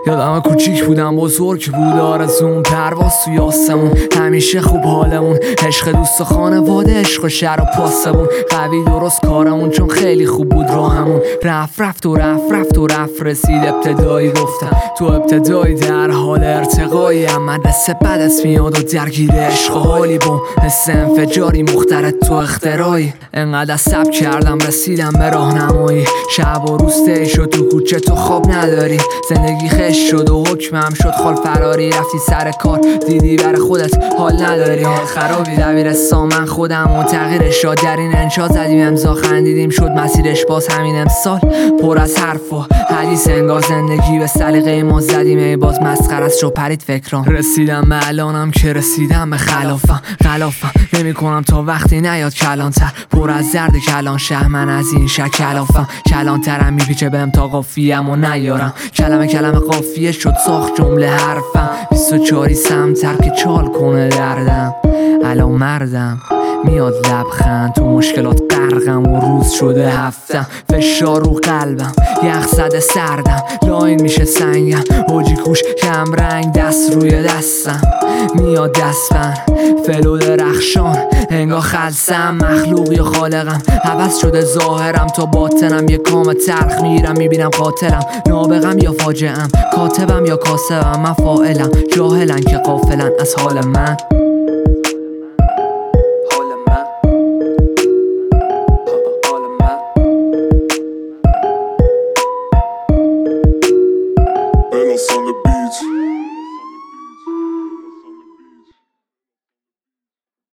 یادم کوچیک بودم بزرگ بود آرزون پرواز توی آسمون، همیشه خوب حالمون، عشق دوست و خانواده، عشق و شهر و پاسمون، قوی درست کارمون چون خیلی خوب بود راهمون. رفت رسید ابتدایی گفتم تو ابتدایی در حال ارتقایی، مدرسه بعد از میاد و درگیر عشق و حالی با مثل انفجاری مختلط تو اختراعی. انقدر سب کردم رسیدم به راهنمایی، شب و روز طی شد تو کوچه تو خواب نداری، زندگی خش شد و حکمم شد خال فراری، رفتی سر کار دیدی برای خودت حال نداری، حال خرابی. دبیرستان من خودم و تغییرش شد، در این انشا زدیم امضا خندیدیم شد مسیرش باز همین امسال پر از حرف و حدیث، انگار زندگی به سلیقه ما زدیم ای باز مسخره است شو پرید فکرام. رسیدم به الانم که رسیدم به خلافم نمی کنم تا وقتی نیاد کلانتر، پر از درد کلان شه من از این شک کلافم، کلانترم میپیچه بهم تا قافیم و نیارم، کلمه قافیه شد ساخت جمله حرفم، 24 سمتر که چال کنه دردم، الان مردم میاد لبخند تو مشکلات غرقم و روز شده هفتم، فشار رو قلبم یخ زده سردم، لاین میشه سنگم اوجی کوش کم رنگ دست روی دستم، میاد دستم فلو درخشان انگار خلصم، مخلوق یا خالقم عوض شده ظاهرم تا باطنم، یه کام تلخ میرم میبینم قاتلم، نابغم یا فاجعم، کاتبم یا کاسبم، من فاعلم جاهلن که غافلن از حال من.